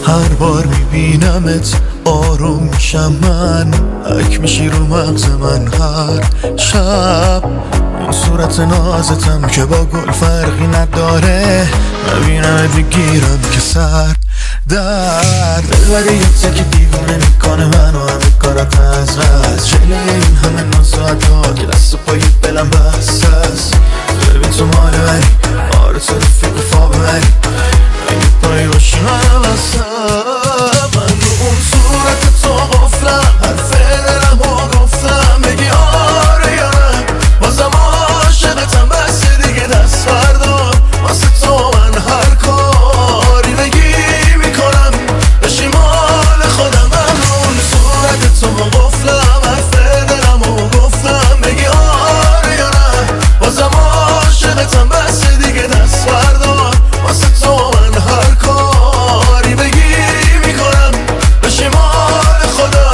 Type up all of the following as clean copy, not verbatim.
هر بار میبینمت آروم میشم من، حک میشی رو مغز من هر شب. اون صورت نازتم که با گل فرقی نداره، نبینم دیگیرم که سر درد دلبری یه که دیوونه میکنه منو همه کارت از رست. جلوی این همه نازات ها که دست و پای دلم بست است. ببین تو مال منی، آره تو رفیق فا ببری، اگه پایی باشی من بستم. من رو اون صورت تو غفلم، حرف دلم رو گفتم، بگی آره یا نه بازم عاشقتم، بس دیگه دست بردار واسه تو من هر کاری بگی میکنم بشی مال خودم. من رو اون صورت تو غفلم، حرف دلم رو گفتم، بگی آره یا نه بازم عاشقتم، بس دیگه دست بردار واسه تو من هر کاری بگی میکنم بشی مال خودم.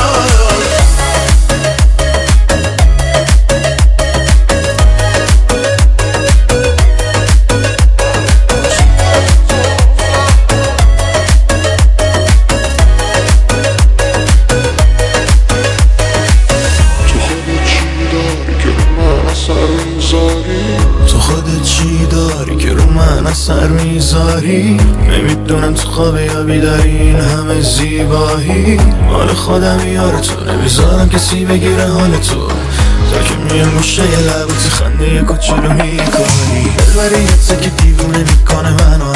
تو خودت چی داری که رو من اثر میذاری؟ نمیدونم تو خوابه یا بیداری این همه زیبایی مال خودم یار تو، نمیذارم کسی بگیره حال تو. تا که میام گوشه یه لبوتی خنده یه کوچولو میکنی، دلبری یه که دیوونه میکنه منو